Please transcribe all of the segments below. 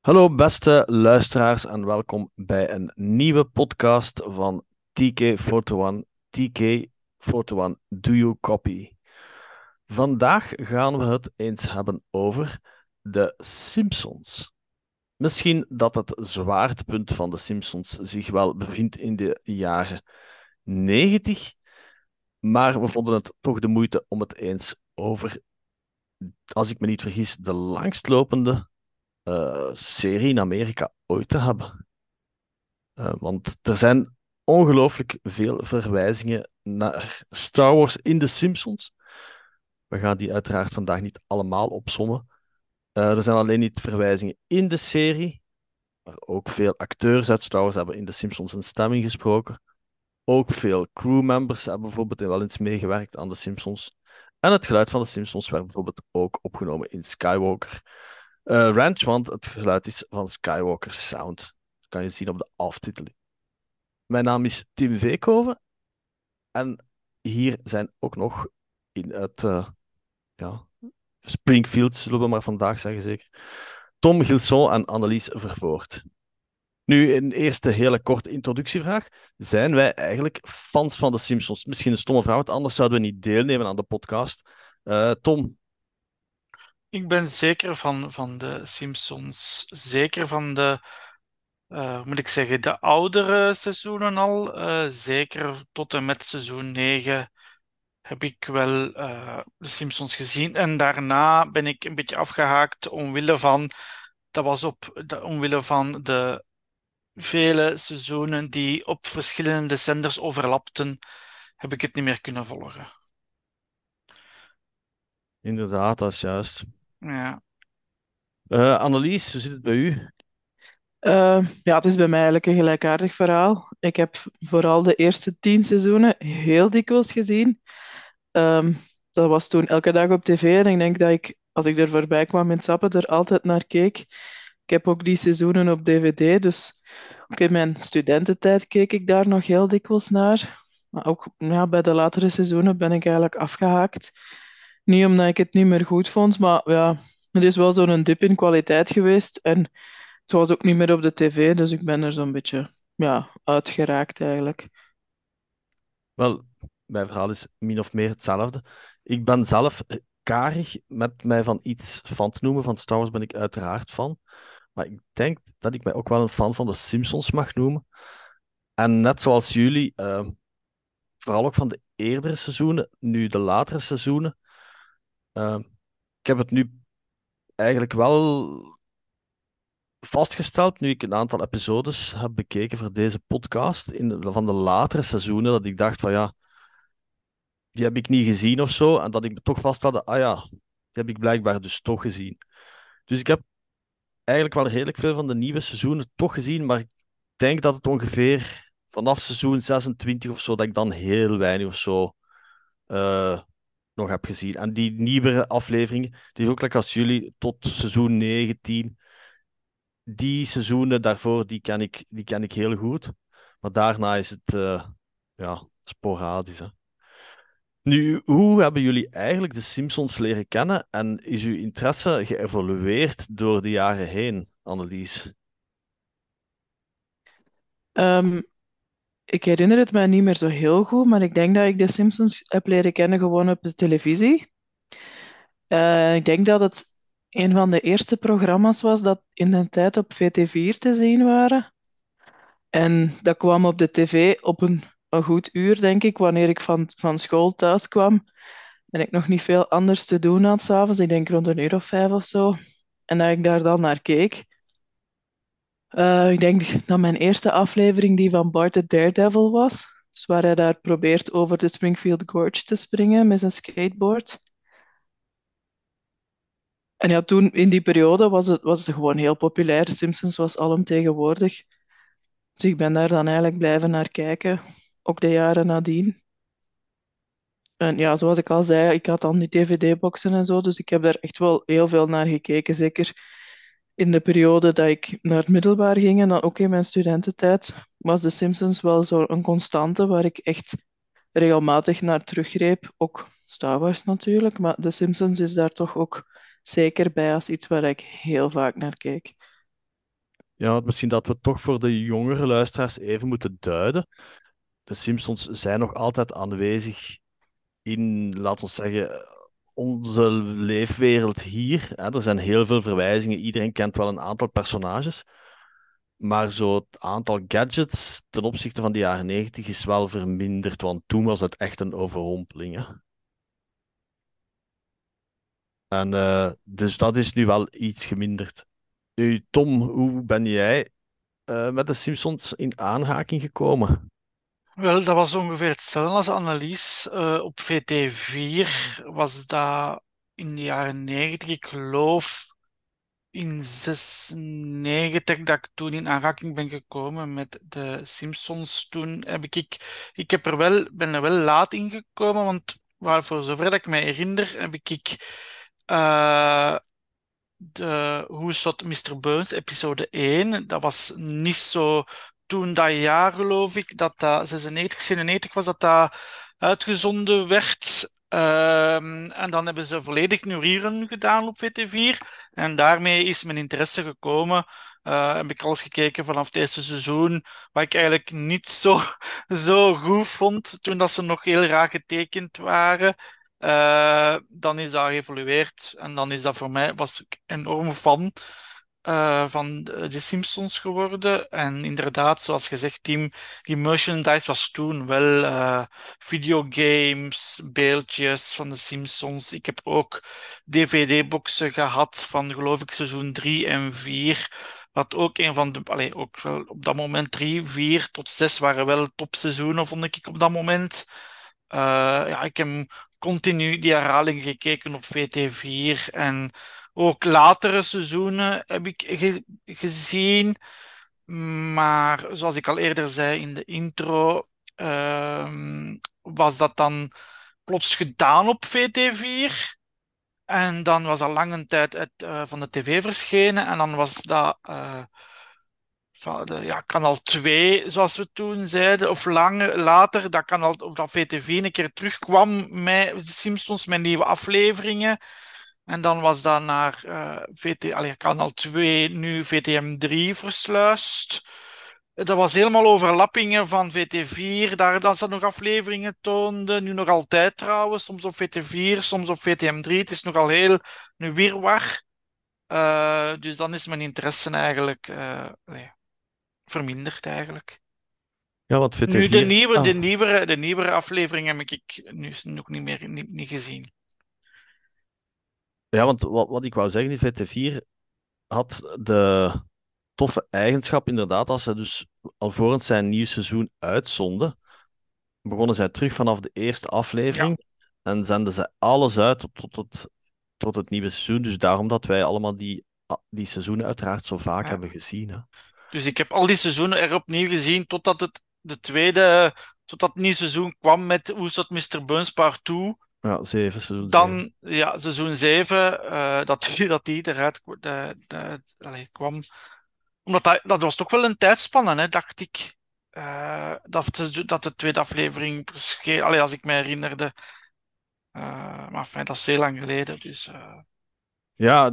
Hallo beste luisteraars en welkom bij een nieuwe podcast van TK41. TK41, do you copy? Vandaag gaan we het eens hebben over de Simpsons. Misschien dat het zwaartepunt van de Simpsons zich wel bevindt in de jaren 90, maar we vonden het toch de moeite om het eens over, als ik me niet vergis, de langstlopende serie in Amerika ooit te hebben. Want er zijn ongelooflijk veel verwijzingen naar Star Wars in The Simpsons. We gaan die uiteraard vandaag niet allemaal opsommen. Er zijn alleen niet verwijzingen in de serie, maar ook veel acteurs uit Star Wars hebben in The Simpsons een stemming gesproken. Ook veel crewmembers hebben bijvoorbeeld wel eens meegewerkt aan The Simpsons. En het geluid van The Simpsons werd bijvoorbeeld ook opgenomen in Skywalker Ranch, want het geluid is van Skywalker Sound. Dat kan je zien op de aftiteling. Mijn naam is Tim Veekhoven en hier zijn ook nog in het ja, Springfield, zullen we maar vandaag zeggen zeker, Tom Gilson en Annelies Vervoort. Nu, een eerste hele korte introductievraag. Zijn wij eigenlijk fans van de Simpsons? Misschien een stomme vraag, want anders zouden we niet deelnemen aan de podcast. Tom, Ik ben zeker van de Simpsons. Zeker van de, hoe moet ik zeggen, de oudere seizoenen al. Zeker tot en met seizoen 9 heb ik wel de Simpsons gezien. En daarna ben ik een beetje afgehaakt omwille van de vele seizoenen die op verschillende zenders overlapten, heb ik het niet meer kunnen volgen. inderdaad, dat is juist. Ja. Annelies, hoe zit het bij u? Ja, het is bij mij eigenlijk een gelijkaardig verhaal. Ik heb vooral de eerste 10 seizoenen heel dikwijls gezien. Ehm, Dat was toen elke dag op tv en ik denk dat ik, als ik er voorbij kwam in Sappen, er altijd naar keek. Ik heb ook die seizoenen op dvd, dus ook in mijn studententijd keek ik daar nog heel dikwijls naar. Maar ook ja, bij de latere seizoenen ben ik eigenlijk afgehaakt. Niet omdat ik het niet meer goed vond, maar ja, het is wel zo'n dip in kwaliteit geweest. En het was ook niet meer op de tv, dus ik ben er zo'n beetje ja, uitgeraakt eigenlijk. Wel, mijn verhaal is min of meer hetzelfde. Ik ben zelf karig met mij van iets fan te noemen. Van Star Wars ben ik uiteraard fan. Maar ik denk dat ik mij ook wel een fan van de Simpsons mag noemen. En net zoals jullie, vooral ook van de eerdere seizoenen, nu de latere seizoenen. eh, ik heb het nu eigenlijk wel vastgesteld, nu ik een aantal episodes heb bekeken voor deze podcast, van de latere seizoenen, dat ik dacht van ja, die heb ik niet gezien of zo. En dat ik me toch vaststelde, ah ja, die heb ik blijkbaar dus toch gezien. Dus ik heb eigenlijk wel redelijk veel van de nieuwe seizoenen toch gezien, maar ik denk dat het ongeveer vanaf seizoen 26 of zo, dat ik dan heel weinig of zo eh, nog heb gezien. En die nieuwere afleveringen, die is ook lekker als jullie, tot seizoen 19. Die seizoenen daarvoor, die ken ik heel goed. Maar daarna is het ja, sporadisch. Hè. Nu, hoe hebben jullie eigenlijk de Simpsons leren kennen en is uw interesse geëvolueerd door de jaren heen, Annelies? Ehm, ik herinner het mij niet meer zo heel goed, maar ik denk dat ik de Simpsons heb leren kennen gewoon op de televisie. Ik denk dat het een van de eerste programma's was dat in de tijd op VT4 te zien waren. En dat kwam op de tv op een goed uur, denk ik, wanneer ik van school thuis kwam. En ik nog niet veel anders te doen had s'avonds. Ik denk rond 1 uur of 5 of zo. En dat ik daar dan naar keek. Ik denk dat mijn eerste aflevering die van Bart the Daredevil was. Dus waar hij daar probeert over de Springfield Gorge te springen met zijn skateboard. En ja, toen in die periode was het gewoon heel populair. Simpsons was alomtegenwoordig. Dus ik ben daar dan eigenlijk blijven naar kijken. Ook de jaren nadien. En ja, zoals ik al zei, ik had dan die dvd-boxen en zo. Dus ik heb daar echt wel heel veel naar gekeken. Zeker in de periode dat ik naar het middelbaar ging en dan ook in mijn studententijd, was The Simpsons wel zo een constante waar ik echt regelmatig naar teruggreep. Ook Star Wars natuurlijk, maar The Simpsons is daar toch ook zeker bij als iets waar ik heel vaak naar keek. Ja, misschien dat we toch voor de jongere luisteraars even moeten duiden. De Simpsons zijn nog altijd aanwezig in, laten we zeggen, onze leefwereld hier. Hè. Er zijn heel veel verwijzingen. Iedereen kent wel een aantal personages. Maar zo het aantal gadgets ten opzichte van de jaren 90 is wel verminderd. Want toen was het echt een overrompeling. Hè. En dus dat is nu wel iets geminderd. Tom, hoe ben jij met de Simpsons in aanraking gekomen? Wel, dat was ongeveer hetzelfde als Annelies. Op VT4 was dat in de jaren 90, ik geloof in 96 dat ik toen in aanraking ben gekomen met de Simpsons. Toen ik ben er wel laat in gekomen, want voor zover dat ik me herinner, heb ik eh, de Hoe Shot Mr. Burns, episode 1. Dat was niet zo toen dat jaar, geloof ik, dat 96, 97 was dat uitgezonden werd. En dan hebben ze volledig nu rerun gedaan op VT4. En daarmee is mijn interesse gekomen. Heb ik alles gekeken vanaf het eerste seizoen, wat ik eigenlijk niet zo goed vond toen dat ze nog heel raar getekend waren. Dan is dat geëvolueerd en dan is dat voor mij, was ik enorm fan van de Simpsons geworden. En inderdaad, zoals gezegd, die merchandise was toen wel videogames, beeldjes van de Simpsons. Ik heb ook DVD-boxen gehad van, geloof ik, seizoen 3 en 4. Wat ook een van de, allee, ook wel op dat moment 3, 4 tot 6 waren wel topseizoenen, vond ik op dat moment. Ja, ik heb continu die herhaling gekeken op VT4 en ook latere seizoenen heb ik gezien. Maar zoals ik al eerder zei in de intro, was dat dan plots gedaan op VT4. En dan was dat lange tijd van de tv verschenen. En dan was dat van ja, kanaal 2, zoals we toen zeiden. Of later, of dat VT4 een keer terugkwam met de Simpsons, met nieuwe afleveringen. En dan was dat naar kanaal 2, nu VTM3 versluist. Dat was helemaal overlappingen van VT4, daar dat ze nog afleveringen toonden. Nu nog altijd trouwens, soms op VT4, soms op VTM3. Het is nogal heel een wirwar. Dus dan is mijn interesse eigenlijk verminderd eigenlijk. Ja, want Nu, VT4. de nieuwere afleveringen heb ik nu nog niet meer niet gezien. Ja, want wat ik wou zeggen, die VT4 had de toffe eigenschap inderdaad, als ze dus alvorens zijn nieuw seizoen uitzonden, begonnen zij terug vanaf de eerste Ja, aflevering en zenden ze alles uit tot het nieuwe seizoen. Dus daarom dat wij allemaal die seizoenen uiteraard zo vaak ja. hebben gezien. Hè. Dus ik heb al die seizoenen er opnieuw gezien totdat totdat het nieuwe seizoen kwam met Hoe Zat Mr. Burns Part 2. Ja, seizoen 7. Dan, ja, seizoen 7, dat die eruit kwam. Omdat dat was toch wel een tijdspanne, hè, dacht ik. Dat de tweede aflevering verscheen. Allee, als ik me herinnerde. Maar fijn, dat is heel lang geleden. Dus, Ja,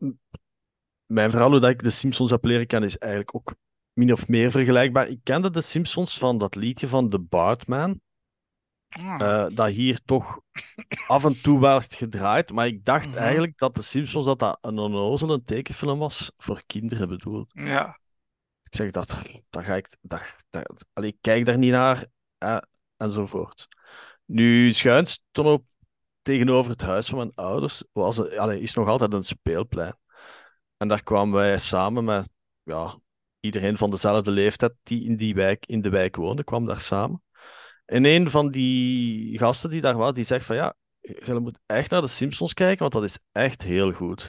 mijn verhaal hoe dat ik de Simpsons heb leren kennen is eigenlijk ook min of meer vergelijkbaar. Ik kende de Simpsons van dat liedje van The Bartman, ah, dat hier toch af en toe werd gedraaid, maar ik dacht mhm, eigenlijk dat de Simpsons dat een onnozele tekenfilm was voor kinderen bedoeld. ja, Ik zeg dat ga ik, allee, ik kijk daar niet naar, enzovoort. Nu schuins toen op tegenover het huis van mijn ouders is nog altijd een speelplein. En daar kwamen wij samen met ja, iedereen van dezelfde leeftijd die in de wijk woonde, kwam daar samen. En een van die gasten die daar was, die zegt van ja, je moet echt naar de Simpsons kijken, want dat is echt heel goed.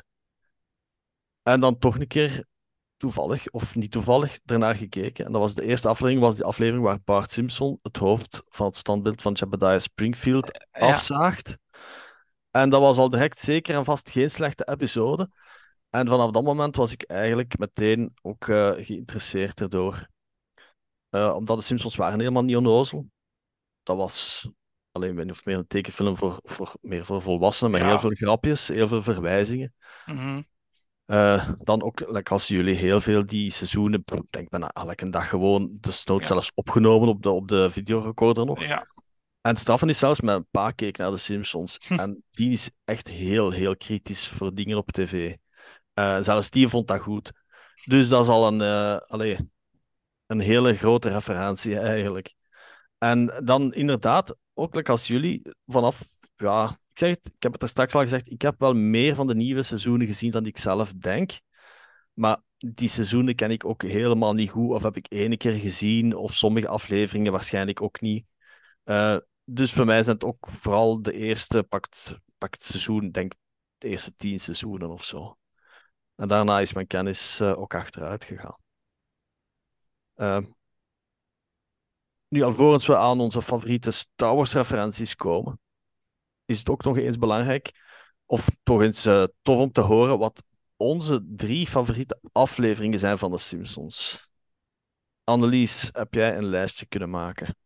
En dan toch een keer toevallig, of niet toevallig, ernaar gekeken. En dat was de eerste aflevering, was die aflevering waar Bart Simpson het hoofd van het standbeeld van Jebediah Springfield ja. afzaagt. En dat was al direct zeker en vast geen slechte episode. En vanaf dat moment was ik eigenlijk meteen ook geïnteresseerd erdoor. Omdat de Simpsons waren helemaal niet onnozel. Dat was alleen min of meer een tekenfilm meer voor volwassenen, met heel Ja. veel grapjes, heel veel verwijzingen. Mhm. Dan ook, als jullie heel veel die seizoenen, ik denk bijna elke dag gewoon, desnoods Ja, zelfs opgenomen op de videorecorder nog. ja. En het straffen is zelfs, met een paar keek naar de Simpsons. En die is echt heel, heel kritisch voor dingen op tv. Zelfs die vond dat goed. Dus dat is al een hele grote referentie eigenlijk. En dan inderdaad, ook als jullie vanaf, ja, ik zeg het, ik heb het er straks al gezegd, ik heb wel meer van de nieuwe seizoenen gezien dan ik zelf denk. Maar die seizoenen ken ik ook helemaal niet goed, of heb ik ene keer gezien, of sommige afleveringen waarschijnlijk ook niet. Dus voor mij zijn het ook vooral de eerste, pakt seizoen, denk de eerste 10 seizoenen of zo. En daarna is mijn kennis ook achteruit gegaan. Uh, Nu, alvorens we aan onze favoriete Star Wars referenties komen, is het ook nog eens belangrijk, of toch eens tof om te horen, wat onze 3 favoriete afleveringen zijn van de Simpsons. Annelies, heb jij een lijstje kunnen maken?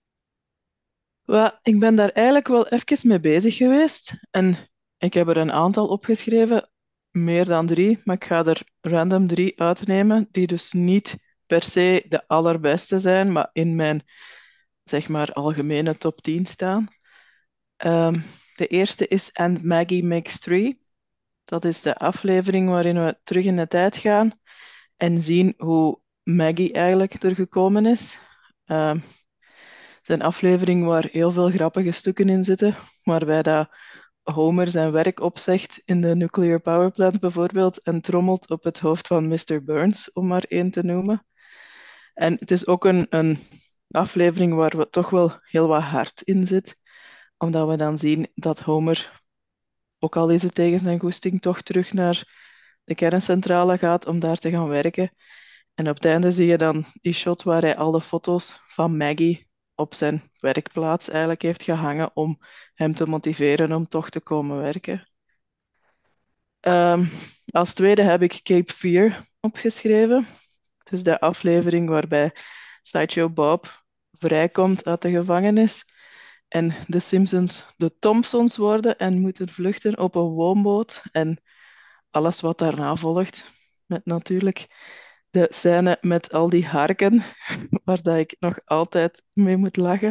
Ik ben daar eigenlijk wel even mee bezig geweest. En ik heb er een aantal opgeschreven, meer dan 3, maar ik ga er random 3 uitnemen, die dus niet per se de allerbeste zijn, maar in mijn, zeg maar, algemene top 10 staan. Ehm, de eerste is And Maggie Makes Three. Dat is de aflevering waarin we terug in de tijd gaan en zien hoe Maggie eigenlijk er gekomen is. Ehm, het is een aflevering waar heel veel grappige stukken in zitten, waarbij dat Homer zijn werk opzegt in de nuclear power plant bijvoorbeeld en trommelt op het hoofd van Mr. Burns, om maar één te noemen. En het is ook een aflevering waar we toch wel heel wat hart in zit, omdat we dan zien dat Homer, ook al is het tegen zijn goesting, toch terug naar de kerncentrale gaat om daar te gaan werken. En op het einde zie je dan die shot waar hij alle foto's van Maggie op zijn werkplaats eigenlijk heeft gehangen om hem te motiveren om toch te komen werken. Ehm, als tweede heb ik Cape Fear opgeschreven. Het is de aflevering waarbij Sideshow Bob vrijkomt uit de gevangenis en de Simpsons de Thompsons worden en moeten vluchten op een woonboot en alles wat daarna volgt. Met natuurlijk de scène met al die harken, waar dat ik nog altijd mee moet lachen.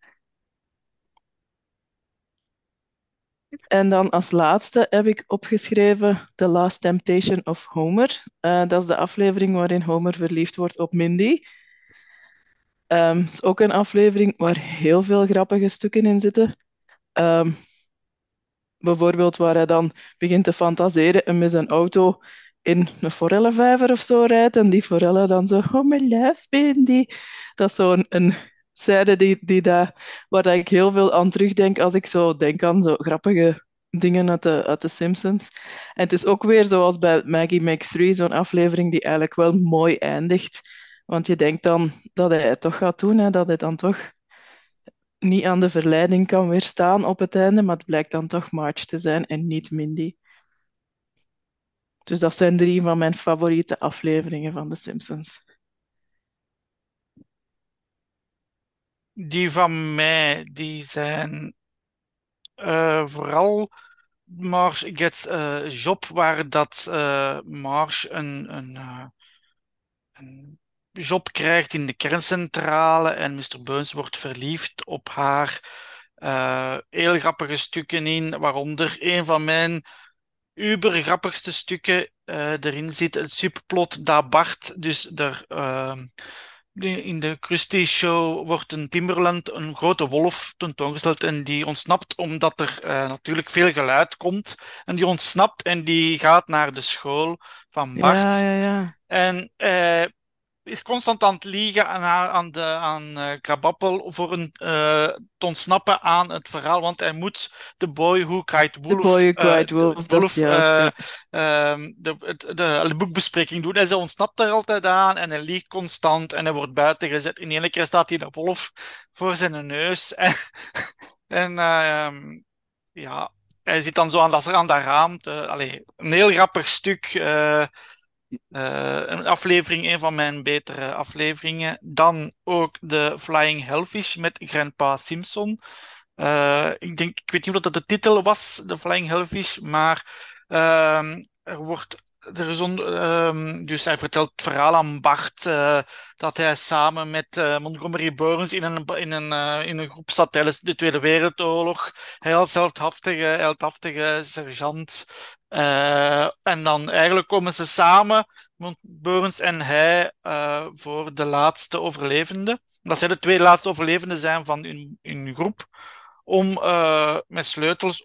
En dan als laatste heb ik opgeschreven The Last Temptation of Homer. Dat is de aflevering waarin Homer verliefd wordt op Mindy. Het is ook een aflevering waar heel veel grappige stukken in zitten. Ehm, Bijvoorbeeld waar hij dan begint te fantaseren en met zijn auto in een forellenvijver of zo rijdt. En die forellen dan zo, oh my love, Mindy. Dat is zo'n een scène waar dat ik heel veel aan terugdenk als ik zo denk aan zo grappige dingen uit de Simpsons. En het is ook weer zoals bij Maggie Makes Three, zo'n aflevering die eigenlijk wel mooi eindigt. Want je denkt dan dat hij het toch gaat doen, hè, dat hij dan toch niet aan de verleiding kan weerstaan op het einde, maar het blijkt dan toch Marge te zijn en niet Mindy. Dus dat zijn 3 van mijn favoriete afleveringen van The Simpsons. Die van mij, die zijn vooral Marge Gets a Job, waar dat Marge een job krijgt in de kerncentrale en Mr. Burns wordt verliefd op haar. Heel grappige stukken in, waaronder een van mijn uber grappigste stukken erin zit. Het subplot dat Bart dus in de Krusty Show wordt een Timberland, een grote wolf, tentoongesteld en die ontsnapt omdat er natuurlijk veel geluid komt. En die ontsnapt en die gaat naar de school van Ja, Bart. ja, ja. En is constant aan het liegen aan Krabappel voor te ontsnappen aan het verhaal, want hij moet de Boy Who Cried The Wolf, Boy Who Cried Wolf, dat is juist, ja. de boekbespreking doen. En ze ontsnapt er altijd aan en hij liegt constant en hij wordt buiten gezet. In ene keer staat hij de wolf voor zijn neus. En ja, hij zit dan zo aan dat raam. Een heel grappig stuk. Een aflevering, een van mijn betere afleveringen. Dan ook de Flying Hellfish met Grandpa Simpson. Ik weet niet of dat de titel was, de Flying Hellfish, maar er wordt Dus hij vertelt het verhaal aan Bart dat hij samen met Montgomery Burns in een groep zat tijdens de Tweede Wereldoorlog. Hij als heldhaftige sergeant. En dan eigenlijk komen ze samen, Burns en hij, voor de laatste overlevende. Dat zij de twee laatste overlevenden zijn van hun groep om met sleutels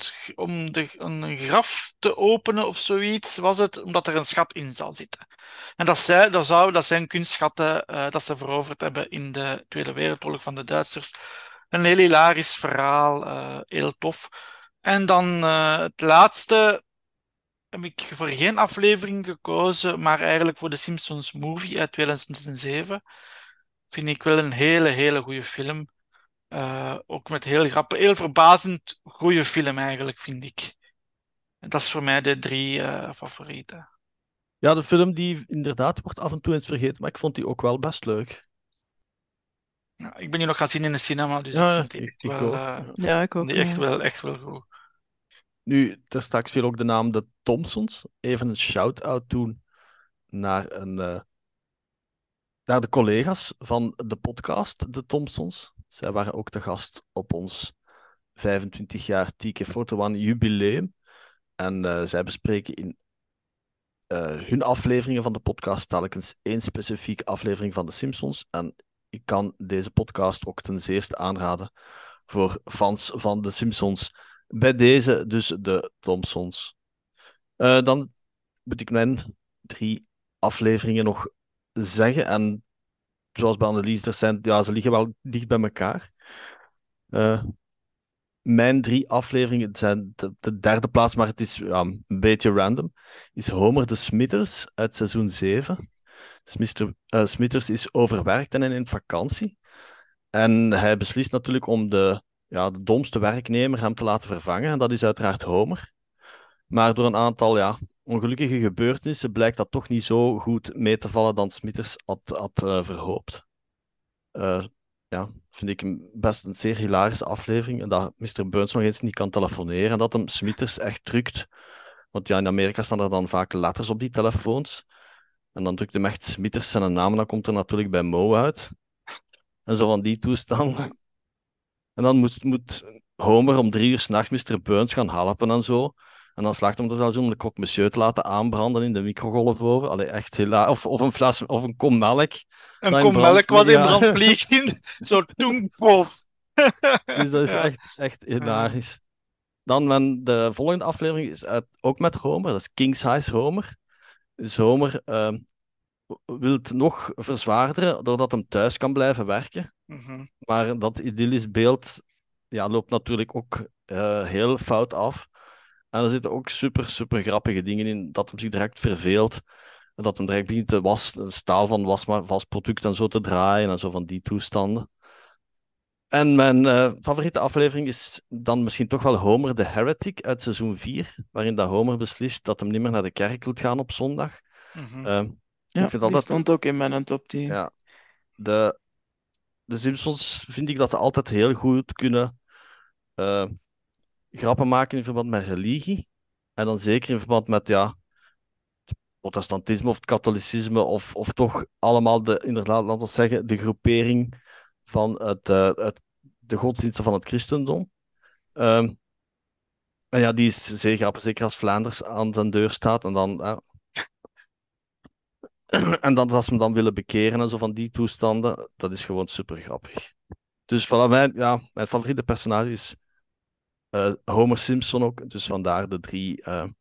een graf te openen of zoiets was het, omdat er een schat in zal zitten. En dat zijn kunstschatten dat ze veroverd hebben in de Tweede Wereldoorlog van de Duitsers. Een heel hilarisch verhaal, heel tof. En dan het laatste heb ik voor geen aflevering gekozen, maar eigenlijk voor de Simpsons Movie uit 2007. Vind ik wel een hele goede film. Ook met heel verbazend goede film eigenlijk, vind ik. En dat is voor mij de drie favorieten. Ja, de film die inderdaad wordt af en toe eens vergeten, maar ik vond die ook wel best leuk. Ja, ik ben die nog gaan zien in de cinema, dus ik Ja, vind die echt ik wel, ook. Ja. Ja, ik ook. die echt wel goed. Nu, daar straks viel ook de naam de Thompsons. Even een shout-out doen naar, naar de collega's van de podcast, de Thompsons. Zij waren ook te gast op ons 25 jaar TK41 jubileum. En zij bespreken in hun afleveringen van de podcast telkens één specifieke aflevering van de Simpsons. En ik kan deze podcast ook ten zeerste aanraden voor fans van de Simpsons. Bij deze dus de Thompsons. Dan moet ik mijn drie afleveringen nog zeggen. En zoals bij Annelies, ja, ze liggen wel dicht bij elkaar. Eh, Mijn drie afleveringen zijn de derde plaats, maar het is ja, een beetje random. Is Homer de Smithers uit seizoen 7. Dus Smithers is overwerkt en in vakantie. En hij beslist natuurlijk om de domste werknemer hem te laten vervangen. En dat is uiteraard Homer. Maar door een aantal ongelukkige gebeurtenissen blijkt dat toch niet zo goed mee te vallen dan Smithers had verhoopt. Eh, ja, vind ik best een zeer hilarische aflevering. En dat Mr. Burns nog eens niet kan telefoneren. En dat hem Smithers echt drukt. Want ja, in Amerika staan er dan vaak letters op die telefoons. En dan drukt hem echt Smithers zijn naam. En dan komt er natuurlijk bij Mo uit. En zo van die toestanden. En dan moet Homer om 3 uur 's nachts Mr. Burns gaan helpen en zo. En dan slaagt hem er zelfs om de croque monsieur te laten aanbranden in de microgolfoven. Allee, echt helaas. Of een fles of een kom melk Een dat in kom brand. melk wat in Ja. brand vliegt in zo'n toenpos. Dus dat is Ja. echt hilarisch. Dan de volgende aflevering is ook met Homer. Dat is King Size Homer. Dus Homer wil het nog verzwaarderen doordat hem thuis kan blijven werken. Mhm. Maar dat idyllisch beeld loopt natuurlijk ook heel fout af. En er zitten ook super grappige dingen in. Dat hem zich direct verveelt. En dat hem direct begint de staal van wasproduct en zo te draaien. En zo van die toestanden. En mijn favoriete aflevering is dan misschien toch wel Homer the Heretic uit seizoen 4. Waarin dat Homer beslist dat hem niet meer naar de kerk wil gaan op zondag. Mhm. Eh, Ja, ik vind die altijd... stond ook in mijn top 10. Ja, de, de Simpsons vind ik dat ze altijd heel goed kunnen eh, grappen maken in verband met religie. En dan zeker in verband met protestantisme of het katholicisme. Of toch allemaal inderdaad, laten we zeggen, de groepering van de godsdiensten van het christendom. Ehm, en ja, die is zeer grappig, zeker als Vlaanders aan zijn deur staat. En dan, en dan als ze hem dan willen bekeren en zo van die toestanden, dat is gewoon super grappig. Dus vanaf mijn favoriete personage is Homer Simpson ook. Dus vandaar de drie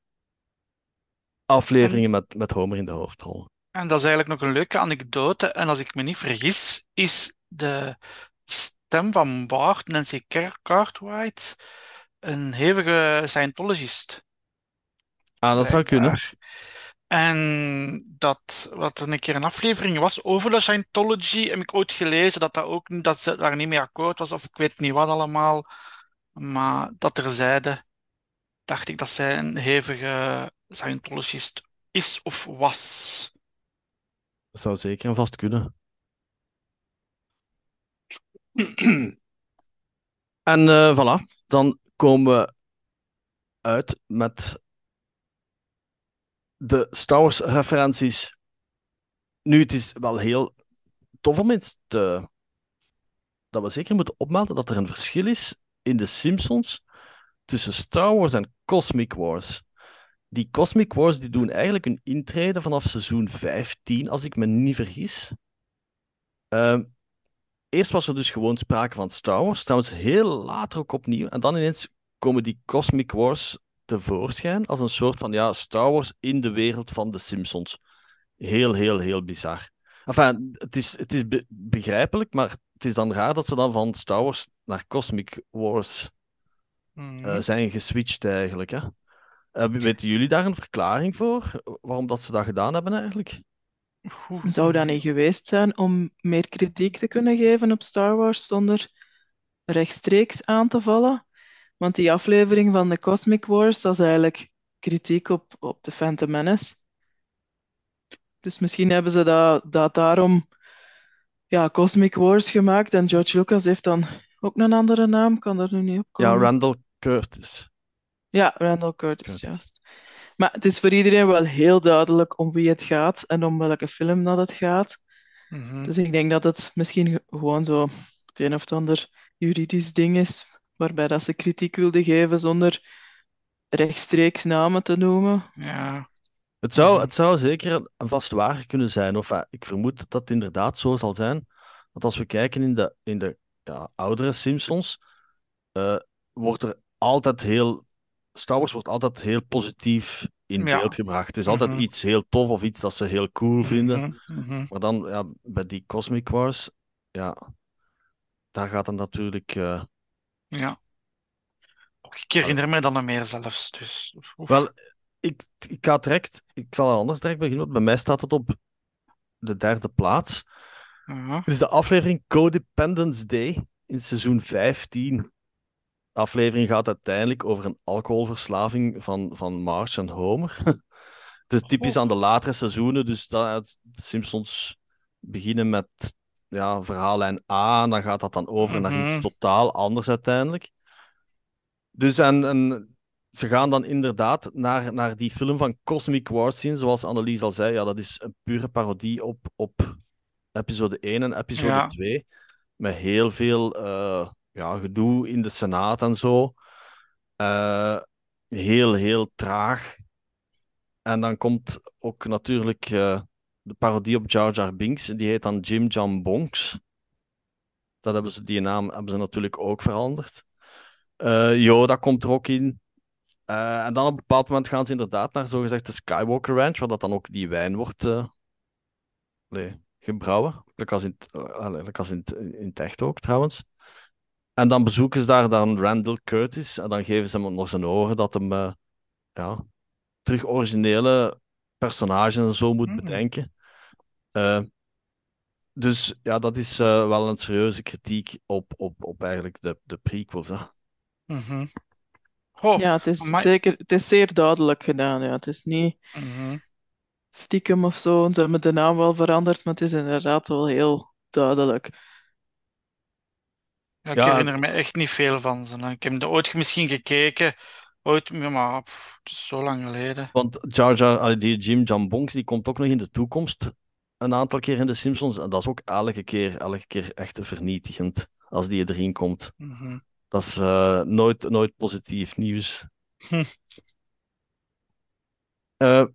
En, afleveringen met Homer in de hoofdrol. en dat is eigenlijk nog een leuke anekdote. En als ik me niet vergis, is de stem van Bart, Nancy Cartwright, een hevige Scientologist, Ah, dat zou kunnen. blijkbaar. En wat er een keer een aflevering was over de Scientology, heb ik ooit gelezen dat ze daar niet mee akkoord was, of ik weet niet wat allemaal. Maar dat terzijde dacht ik dat zij een hevige Scientologist is of was. Dat zou zeker en vast kunnen. En voilà, dan komen we uit met de Star Wars referenties. Nu, het is wel heel tof om eens dat we zeker moeten opmelden dat er een verschil is in de Simpsons tussen Star Wars en Cosmic Wars. Die Cosmic Wars die doen eigenlijk een intrede vanaf seizoen 15, als ik me niet vergis. Ehm, Eerst was er dus gewoon sprake van Star Wars, trouwens heel later ook opnieuw. En dan ineens komen die Cosmic Wars tevoorschijn als een soort van ja, Star Wars in de wereld van de Simpsons. Heel, heel, heel bizar. Enfin, het is begrijpelijk, maar het is dan raar dat ze dan van Star Wars naar Cosmic Wars Mhm. zijn geswitcht eigenlijk. Hè? Weten jullie daar een verklaring voor? Waarom dat ze dat gedaan hebben eigenlijk? Zou dat niet geweest zijn om meer kritiek te kunnen geven op Star Wars zonder rechtstreeks aan te vallen? Want die aflevering van de Cosmic Wars, dat is eigenlijk kritiek op de Phantom Menace. Dus misschien hebben ze dat daarom ja, Cosmic Wars gemaakt en George Lucas heeft dan ook een andere naam, kan er nu niet op Ja, komen. Randall Curtis. Ja, Randall Curtis, Curtis. juist. Maar het is voor iedereen wel heel duidelijk om wie het gaat en om welke film dat het gaat. Mhm. Dus ik denk dat het misschien gewoon zo het een of het ander juridisch ding is, waarbij dat ze kritiek wilden geven zonder rechtstreeks namen te noemen. Ja. Het zou zeker een vastwagen kunnen zijn, of ik vermoed dat het inderdaad zo zal zijn. Want als we kijken in de ja, oudere Simpsons, eh, wordt er altijd heel. Star Wars wordt altijd heel positief in Ja. beeld gebracht. Het is altijd Mhm. iets heel tof of iets dat ze heel cool vinden. Mhm. Mhm. Maar dan ja, bij die Cosmic Wars, ja, daar gaat het natuurlijk. Ja. Ik herinner me dan nog meer zelfs. Dus. Wel, ik ga direct. Ik zal anders direct beginnen. Want bij mij staat het op de derde plaats. Ja. Het is de aflevering Codependence Day in seizoen 15. De aflevering gaat uiteindelijk over een alcoholverslaving van Marge en Homer. Het is typisch aan de latere seizoenen, dus de Simpsons beginnen met ja, verhaallijn A en dan gaat dat dan over naar iets Mhm. totaal anders uiteindelijk. Dus en ze gaan dan inderdaad naar die film van Cosmic Wars zien, zoals Annelies al zei. Ja, dat is een pure parodie op episode 1 en episode Ja. 2. Met heel veel ja, gedoe in de Senaat en zo. Eh, heel, heel traag. En dan komt ook natuurlijk de parodie op Jar Jar Binks. Die heet dan Jim Jam Bonks. Die naam hebben ze natuurlijk ook veranderd. Yoda komt er ook in. En dan op een bepaald moment gaan ze inderdaad naar zogezegd de Skywalker Ranch, waar dat dan ook die wijn wordt gebrouwen. Like als in het echt ook trouwens. En dan bezoeken ze daar dan Randall Curtis. En dan geven ze hem nog zijn oren dat hem ja, terug originele personages en zo moet Mhm. bedenken. Eh, dus ja, dat is wel een serieuze kritiek op eigenlijk de prequels. Hè. Mhm. Oh, Ja, het is amai. zeker, het is zeer duidelijk gedaan. Ja. Het is niet Mhm. stiekem of zo. Ze hebben de naam wel veranderd, maar het is inderdaad wel heel duidelijk. Ja, ik Ja, herinner me echt niet veel van ze. Ik heb er ooit misschien gekeken, ooit, maar het is zo lang geleden. want die Jim Jambonks, die komt ook nog in de toekomst een aantal keer in de Simpsons. En dat is ook elke keer echt vernietigend als die erin komt. Mhm. Dat is nooit positief nieuws. Eh,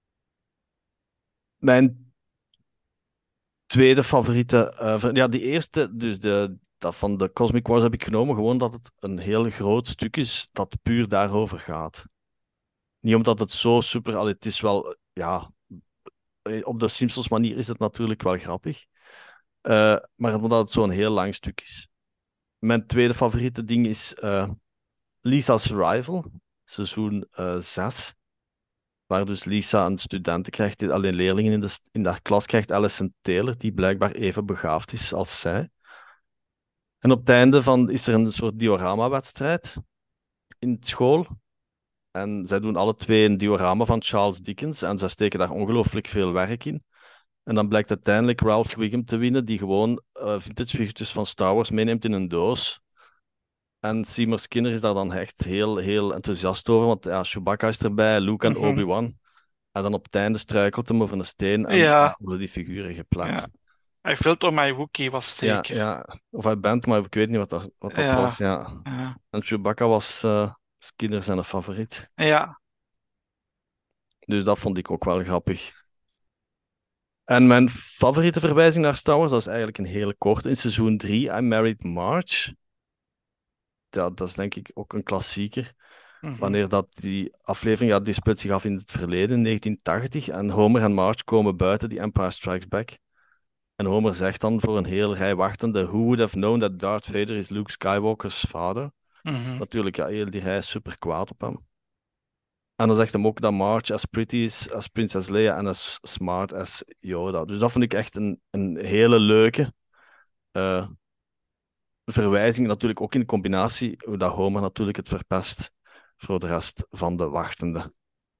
Mijn tweede favoriete, ja, die eerste, dus dat van de Cosmic Wars heb ik genomen, gewoon dat het een heel groot stuk is dat puur daarover gaat. Niet omdat het zo super, het is wel, ja, op de Simpsons manier is het natuurlijk wel grappig. Maar omdat het zo'n heel lang stuk is. Mijn tweede favoriete ding is Lisa's Rival, seizoen 6. Waar dus Lisa een studenten krijgt, alleen leerlingen in de klas krijgt, Alison Taylor, die blijkbaar even begaafd is als zij. En op het einde is er een soort diorama-wedstrijd in school. En zij doen alle twee een diorama van Charles Dickens en zij steken daar ongelooflijk veel werk in. En dan blijkt uiteindelijk Ralph Wiggum te winnen, die gewoon vintage figuurtjes van Star Wars meeneemt in een doos. En Seymour Skinner is daar dan echt heel, heel enthousiast over, want ja, Chewbacca is erbij, Luke en Mhm. Obi-Wan. En dan op het einde struikelt hem over een steen en Ja, worden die figuren ja. gepland. Hij vult door mijn Wookiee was Ja, zeker. ja. Of hij bent, maar ik weet niet wat dat was. Ja, Ja. ja, En Chewbacca was Skinner zijn favoriet. ja. Dus dat vond ik ook wel grappig. En mijn favoriete verwijzing naar Star Wars, dat is eigenlijk een hele korte. In seizoen 3, I Married Marge. Ja, dat is denk ik ook een klassieker. Mhm, Wanneer dat die aflevering, ja, die speelt zich af in het verleden, in 1980. En Homer en Marge komen buiten die Empire Strikes Back. En Homer zegt dan voor een hele rij wachtende: Who would have known that Darth Vader is Luke Skywalker's vader? mhm. Natuurlijk, ja, heel die rij is super kwaad op hem. En dan zegt hem ook dat Marge as pretty is as Princess Leia en as smart as Yoda. Dus dat vond ik echt een hele leuke eh, verwijzing. Natuurlijk ook in combinatie hoe dat Homer natuurlijk het verpest voor de rest van de wachtenden.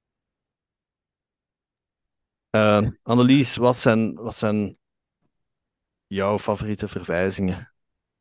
Annelies, wat zijn jouw favoriete verwijzingen?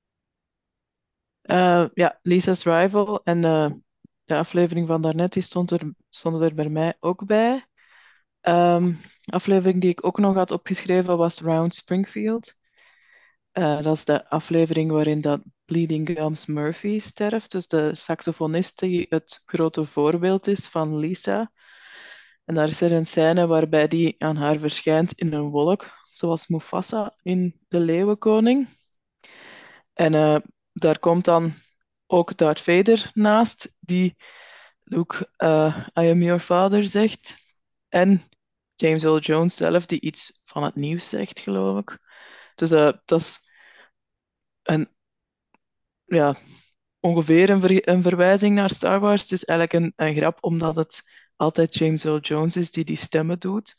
Ja, Lisa's Rival en de aflevering van daarnet, die stonden er bij mij ook bij. Aflevering die ik ook nog had opgeschreven was Round Springfield. Dat is de aflevering waarin dat Bleeding Gums Murphy sterft. Dus de saxofonist die het grote voorbeeld is van Lisa. En daar is er een scène waarbij die aan haar verschijnt in een wolk, zoals Mufasa in De Leeuwenkoning. En daar komt dan ook Darth Vader naast, die Luke, I am your father zegt. En James Earl Jones zelf, die iets van het nieuws zegt, geloof ik. Dus dat is een, ja, ongeveer een verwijzing naar Star Wars. Het is eigenlijk een grap, omdat het altijd James Earl Jones is die stemmen doet.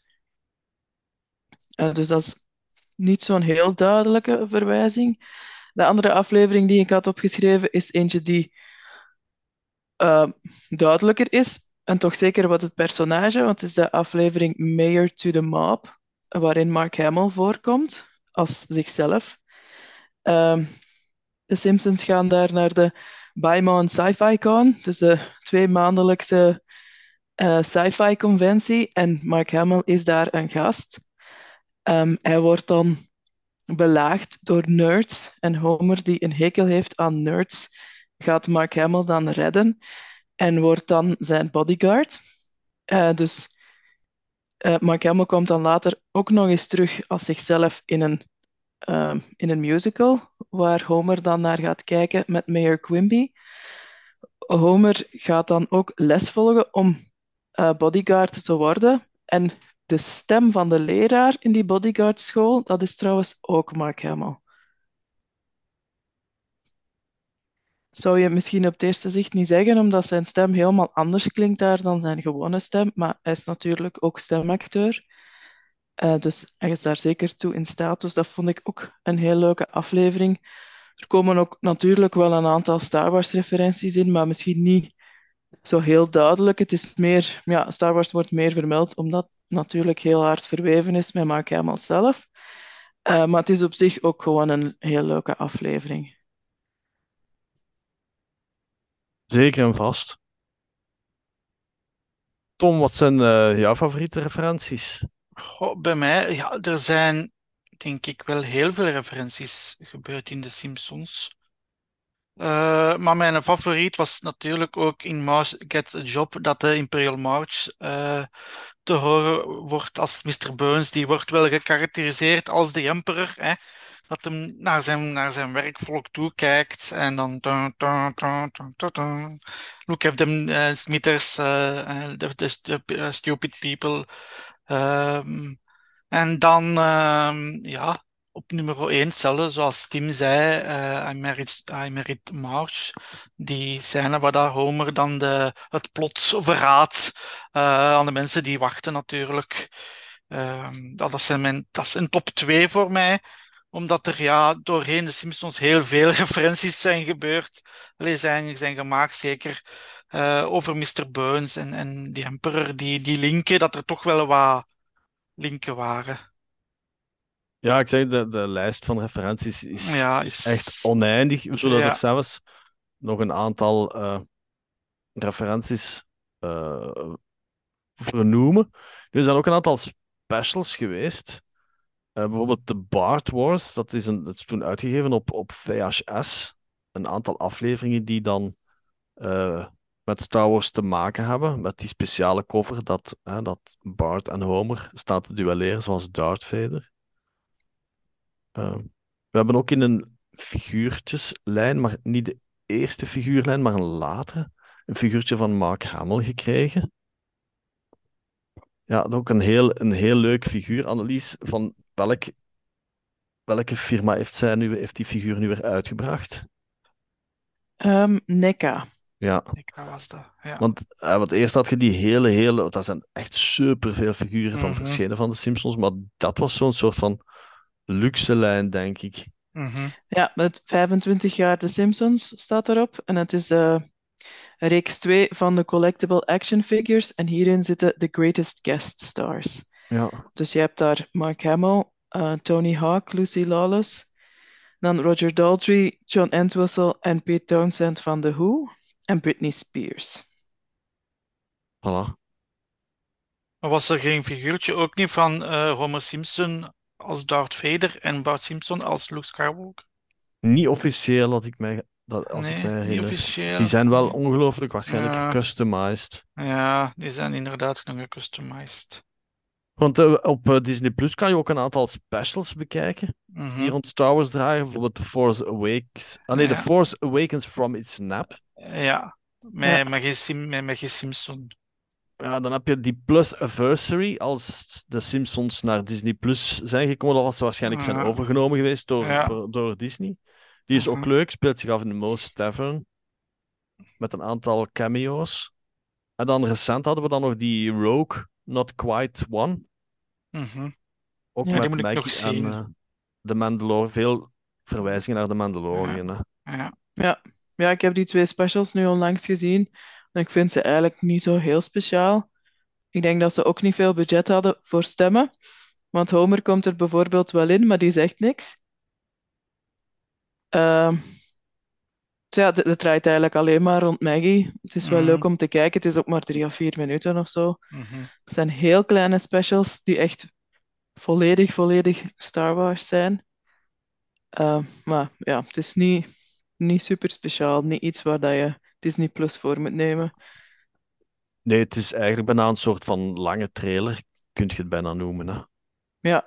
Dus dat is niet zo'n heel duidelijke verwijzing. De andere aflevering die ik had opgeschreven is eentje die eh, duidelijker is. En toch zeker wat het personage, want het is de aflevering Mayor to the Mob, waarin Mark Hamill voorkomt als zichzelf. Ehm, de Simpsons gaan daar naar de Baimon Sci-Fi Con, dus de tweemaandelijkse sci-fi conventie. En Mark Hamill is daar een gast. Hij wordt dan belaagd door nerds. En Homer, die een hekel heeft aan nerds, gaat Mark Hamill dan redden en wordt dan zijn bodyguard. Dus Mark Hamill komt dan later ook nog eens terug als zichzelf in een musical, waar Homer dan naar gaat kijken met Mayor Quimby. Homer gaat dan ook les volgen om bodyguard te worden. En de stem van de leraar in die bodyguardschool, dat is trouwens ook Mark Hamill. Zou je misschien op het eerste zicht niet zeggen, omdat zijn stem helemaal anders klinkt daar dan zijn gewone stem, maar hij is natuurlijk ook stemacteur. Dus hij is daar zeker toe in staat. Dus dat vond ik ook een heel leuke aflevering. Er komen ook natuurlijk wel een aantal Star Wars-referenties in, maar misschien niet zo heel duidelijk. Het is meer, ja, Star Wars wordt meer vermeld omdat het natuurlijk heel hard verweven is met Mark Hamill zelf. Maar het is op zich ook gewoon een heel leuke aflevering. Zeker en vast. Tom, wat zijn jouw favoriete referenties? Goh, bij mij, ja, er zijn denk ik wel heel veel referenties gebeurd in The Simpsons. Maar mijn favoriet was natuurlijk ook in Marge Gets a Job dat de Imperial March te horen wordt als Mr. Burns. Die wordt wel gekarakteriseerd als de Emperor, hè? Dat hem naar zijn werkvolk toekijkt en dan. Look at them, Smithers, the stupid people. Ehm, en dan, ja, op nummer 1, hetzelfde zoals Tim zei, I Married Marge. Die scène waar daar Homer dan het plot verraadt aan de mensen die wachten natuurlijk. Dat is een top 2 voor mij, omdat er ja, doorheen de Simpsons heel veel referenties zijn gebeurd. Allee, zijn gemaakt, zeker over Mr. Burns en die Emperor, die linken, dat er toch wel wat linken waren. Ja, ik zeg, de lijst van referenties is, Ja, is echt oneindig. We zullen er ja, zelfs nog een aantal referenties eh, vernoemen. Er zijn ook een aantal specials geweest. Bijvoorbeeld de Bart Wars, dat is toen uitgegeven op VHS. Een aantal afleveringen die dan met Star Wars te maken hebben. Met die speciale cover dat Bart en Homer staan te duelleren zoals Darth Vader. Eh, we hebben ook in een figuurtjeslijn, maar niet de eerste figuurlijn, maar een latere, een figuurtje van Mark Hamill gekregen. Ja, dat is ook een heel leuk figuur. Annelies, van welke firma heeft die figuur nu weer uitgebracht? NECA. Ja, Ik was dat. Ja. want eerst had je die hele, want dat zijn echt superveel figuren van Mhm, verschenen van de Simpsons, maar dat was zo'n soort van luxe lijn, denk ik. mhm. Ja, met 25 jaar The Simpsons staat erop. En het is reeks 2 van de Collectible Action Figures. En hierin zitten de greatest guest stars. Ja, Dus je hebt daar Mark Hamill, Tony Hawk, Lucy Lawless. Dan Roger Daltrey, John Entwistle en Pete Townsend van The Who. En Britney Spears. voilà. Maar was er geen figuurtje ook niet van Homer Simpson als Darth Vader en Bart Simpson als Luke Skywalker? Niet officieel, als ik Nee, mij niet herinner. Die officieel. zijn wel Nee. ongelooflijk waarschijnlijk Ja, gecustomized. ja, die zijn inderdaad nog gecustomized. Want op Disney Plus kan je ook een aantal specials bekijken die Mhm. rond Star Wars draaien. Bijvoorbeeld The Force Awakens. Ah nee, The Ja, Force Awakens from its nap. ja. Ja, Met geen Simpson. Ja, dan heb je die Plus Anniversary. Als de Simpsons naar Disney Plus zijn gekomen, dat was ze waarschijnlijk zijn Ja, overgenomen geweest ja. door Disney. Die is ook Mhm, leuk, speelt zich af in de Moe's Tavern met een aantal cameo's. En dan recent hadden we dan nog die Rogue Not Quite One. mhm. Ook Ja, die ja, met moet ik nog Maggie en zien. de Mandalorian. Veel verwijzingen naar de Ja, Mandalorian. Hè. ja. ja. Ja, ik heb die 2 specials nu onlangs gezien. En ik vind ze eigenlijk niet zo heel speciaal. Ik denk dat ze ook niet veel budget hadden voor stemmen. Want Homer komt er bijvoorbeeld wel in, maar die zegt niks. Ehm, dus ja, het draait eigenlijk alleen maar rond Maggie. Het is wel Mhm, leuk om te kijken. Het is ook maar 3 of 4 minuten of zo. mhm. Het zijn heel kleine specials die echt volledig Star Wars zijn. Maar ja, het is niet super speciaal. Niet iets waar dat je Disney Plus voor moet nemen. Nee, het is eigenlijk bijna een soort van lange trailer, kun je het bijna noemen. Hè. Ja,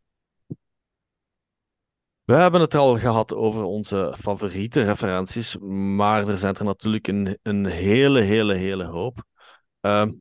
We hebben het al gehad over onze favoriete referenties, maar er zijn er natuurlijk een hele hoop. Ehm,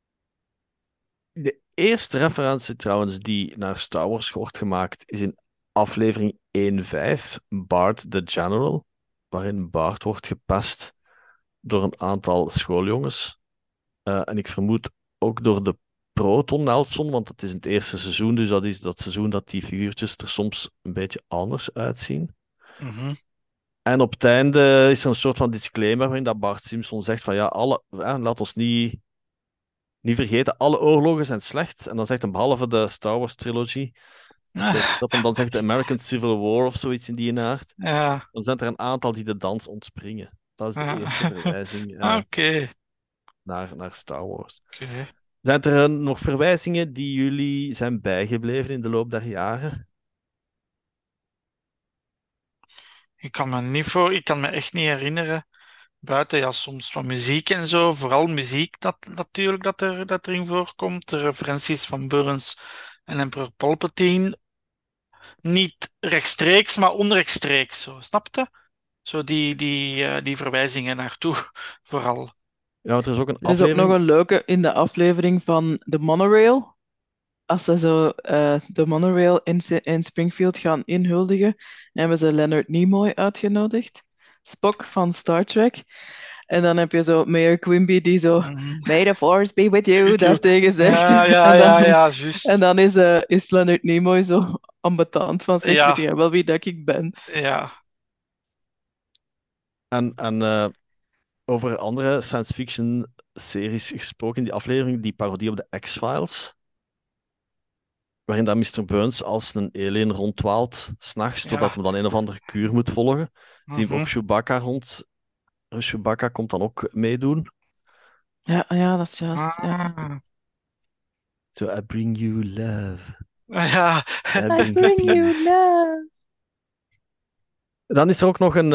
de eerste referentie trouwens die naar Star Wars wordt gemaakt is in aflevering 1.5, Bart the General, waarin Bart wordt gepest door een aantal schooljongens. En ik vermoed ook door de Proton Nelson, want het is in het eerste seizoen, dus dat is dat seizoen dat die figuurtjes er soms een beetje anders uitzien. Mhm. En op het einde is er een soort van disclaimer waarin dat Bart Simpson zegt van ja, laat ons niet vergeten, alle oorlogen zijn slecht. En dan zegt hij behalve de Star Wars trilogie, ik weet niet dat hem dan zegt de American Civil War of zoiets in die aard. Ja, Dan zijn er een aantal die de dans ontspringen. Dat is de ja. eerste verwijzing Oké, naar Star Wars. oké. Zijn er nog verwijzingen die jullie zijn bijgebleven in de loop der jaren? Ik kan me echt niet herinneren. Buiten ja, soms van muziek en zo. Vooral muziek dat natuurlijk dat erin voorkomt. De referenties van Burns en Emperor Palpatine. Niet rechtstreeks, maar onrechtstreeks. Zo, snap je? Zo die verwijzingen naartoe, vooral. Ja, want er is ook een er is ook nog aflevering. een leuke in de aflevering van de monorail. Als ze zo de monorail in Springfield gaan inhuldigen, hebben ze Leonard Nimoy uitgenodigd. Spock van Star Trek. En dan heb je zo Mayor Quimby die zo Mhm. May the force be with you Weet je- daartegen zegt. Ja, ja, En ja, dan, ja, en juist. dan is Leonard Nimoy zo ambetant van zegt, weet Ja, jij wel wie dat ik ben? ja. En over andere science fiction series gesproken, die aflevering, die parodie op de X-Files, waarin dat Mr. Burns als een alien rondwaalt, s'nachts, totdat Ja. hem dan een of andere kuur moet volgen. Zien we ook Mhm. Chewbacca rond. Chewbacca komt dan ook meedoen. Ja, ja, dat is juist. Ja. Ah. Zo, I bring you love. Ja. I I bring you bring you peace. love. Dan is er ook nog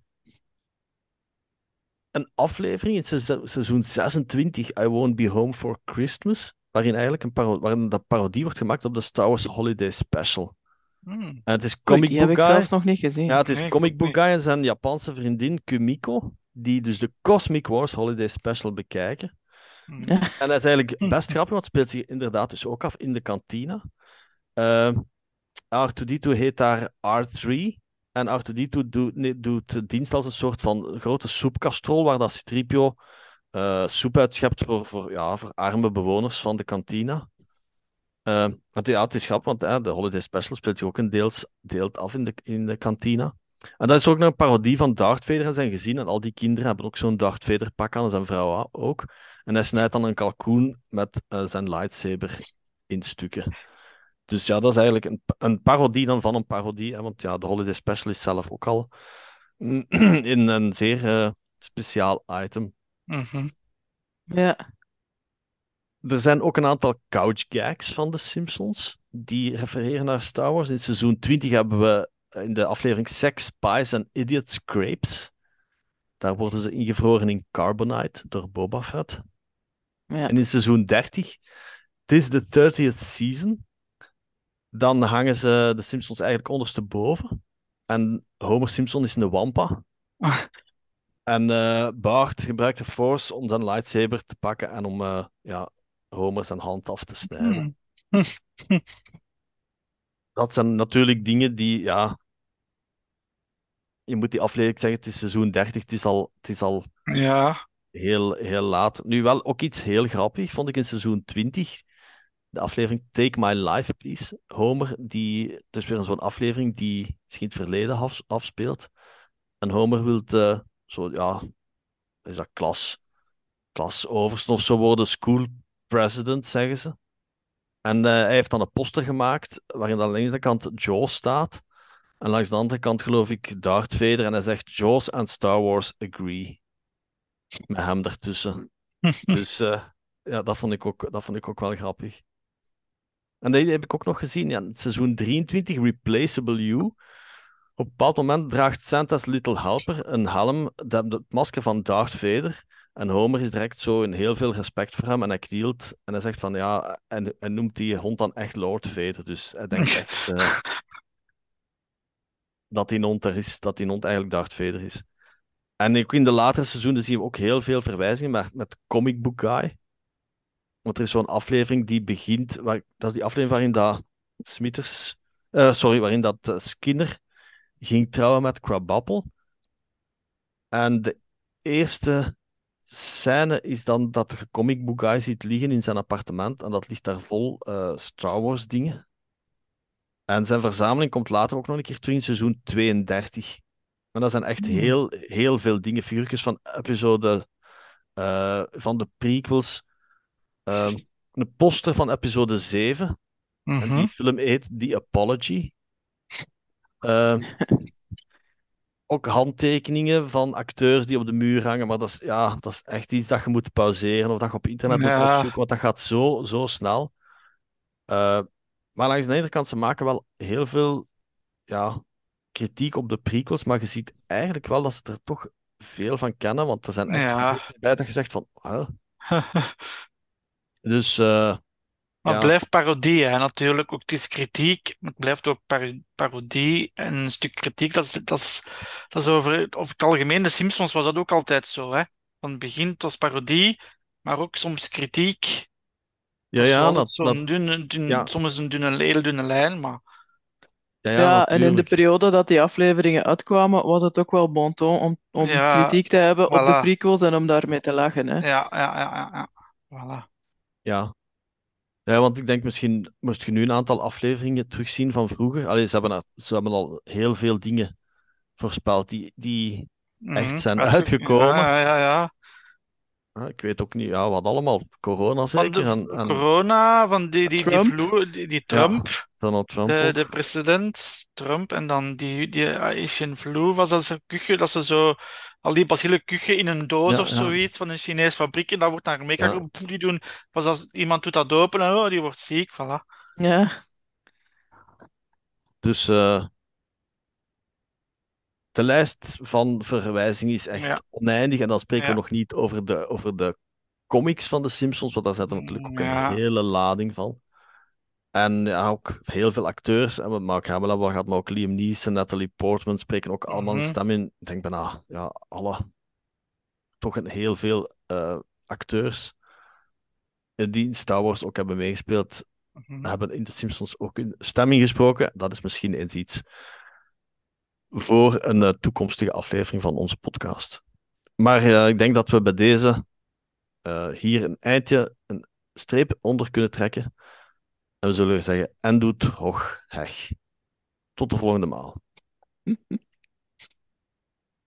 een aflevering in seizoen 26, I Won't Be Home for Christmas, waarin eigenlijk waarin dat parodie wordt gemaakt op de Star Wars Holiday Special. Hmm. En het is Oei, Comic die heb Book ik Guy. zelfs nog niet Ja, gezien. het is Nee, ik Comic ook Book niet. Guy en zijn Japanse vriendin Kumiko, die dus de Cosmic Wars Holiday Special bekijken. Hmm. En dat is eigenlijk best grappig, want het speelt zich inderdaad dus ook af in de kantine. Eh, R2-D2 heet daar R3. En R2-D2 doet dienst als een soort van grote soepkastrol waar dat Citripio soep uitschept voor arme bewoners van de kantine. Want ja, het is grappig, want de Holiday Special speelt zich ook een deelt af in de kantine. En dat is ook nog een parodie van Darth Vader en zijn gezin. En al die kinderen hebben ook zo'n Darth Vader pak aan, en zijn vrouw ook. En hij snijdt dan een kalkoen met zijn lightsaber in stukken. Dus ja, dat is eigenlijk een parodie dan van een parodie. Hè, want ja, de Holiday Special is zelf ook al in een zeer speciaal item. Mhm. Ja. Er zijn ook een aantal couch gags van de Simpsons die refereren naar Star Wars. In seizoen 20 hebben we in de aflevering Sex, Spies en Idiot Scrapes. Daar worden ze ingevroren in carbonite door Boba Fett. Ja. En in seizoen 30, Tis the 30th season, dan hangen ze de Simpsons eigenlijk ondersteboven. En Homer Simpson is een wampa. En Bart gebruikt de Force om zijn lightsaber te pakken en om Homer zijn hand af te snijden. Hmm. Dat zijn natuurlijk dingen die, ja, je moet die aflevering zeggen, het is seizoen 30, het is al Ja. heel laat. Nu wel ook iets heel grappig, vond ik in seizoen 20, de aflevering Take My Life, Please. Homer, het is weer zo'n aflevering die zich in het verleden afspeelt. En Homer wil is dat klasoverste of zo worden, school president, zeggen ze. En hij heeft dan een poster gemaakt waarin aan de ene kant Jaws staat. En langs de andere kant geloof ik Darth Vader. En hij zegt Jaws en Star Wars agree. Met hem ertussen. Dus ja, dat vond ik ook wel grappig. En die heb ik ook nog gezien. Ja, in het seizoen 23, Replaceable You. Op een bepaald moment draagt Santa's Little Helper een helm, het masker van Darth Vader. En Homer is direct zo in heel veel respect voor hem en hij knielt. En hij zegt van ja, en noemt die hond dan echt Lord Vader. Dus hij denkt echt dat die hond er is, dat die hond eigenlijk Darth Vader is. En ook in de latere seizoenen zien we ook heel veel verwijzingen met Comic Book Guy. Want er is zo'n aflevering die begint, dat is die aflevering waarin waarin dat Skinner ging trouwen met Krabappel. En de eerste scène is dan dat de Comic Book Guy ziet liggen in zijn appartement en dat ligt daar vol Star Wars dingen. En zijn verzameling komt later ook nog een keer terug in seizoen 32. En dat zijn echt heel veel dingen, figuurtjes van episode van de prequels. Een poster van episode 7. En Mhm. die film heet The Apology. Eh, Ook handtekeningen van acteurs die op de muur hangen, maar dat is echt iets dat je moet pauzeren of dat je op internet moet Ja. opzoeken, want dat gaat zo snel. Eh, maar langs de ene kant, ze maken wel heel veel ja, kritiek op de prequels, maar je ziet eigenlijk wel dat ze er toch veel van kennen, want er zijn echt Ja. figuren bij dat je zegt van, huh? Dus Maar het ja, blijft parodie, hè, natuurlijk. Ook, het is kritiek, maar het blijft ook parodie. En een stuk kritiek, dat is over het algemeen. De Simpsons was dat ook altijd zo, hè. Van het begin, het was parodie, maar ook soms kritiek. Het was zo ja, altijd zo'n ja, soms een heel dunne lijn, maar ja, Ja, en in de natuurlijk. periode dat die afleveringen uitkwamen, was het ook wel bon ton om ja, kritiek te hebben op de voilà. prequels en om daarmee te lachen, hè. Ja. Voilà. Ja. Ja, want ik denk misschien moest je nu een aantal afleveringen terugzien van vroeger. Allee, ze hebben al heel veel dingen voorspeld die echt Mhm. zijn uitgekomen. Ja. Ik weet ook niet, ja, wat allemaal. Corona Van zeker. de En corona, van die Trump. flu, die ja, Trump, Donald Trump de ook. president Trump, en dan die Asian flu was als een kuchje, dat ze zo al die bacillen kuchen in een doos Ja, of ja, zoiets van een Chinese fabriek, en dat wordt naar Amerika ja. die doen. Was als iemand doet dat open en oh, die wordt ziek, voilà. Ja. Dus de lijst van verwijzingen is Ja, echt oneindig. En dan spreken we ja, nog niet over de comics van de Simpsons, want daar zit er natuurlijk ook een ja. hele lading van. En ja, ook heel veel acteurs. En met Mark Hamill wat gaat, maar ook Liam Neeson, Natalie Portman spreken ook allemaal een Mhm, stem in. Ik denk bijna, ja, toch een heel veel acteurs die in Star Wars ook hebben meegespeeld, mhm. hebben in de Simpsons ook een stemming gesproken. Dat is misschien eens iets voor een toekomstige aflevering van onze podcast. Maar ik denk dat we bij deze hier een eindje, een streep onder kunnen trekken. En we zullen zeggen, en doet hoog heg. Tot de volgende maal.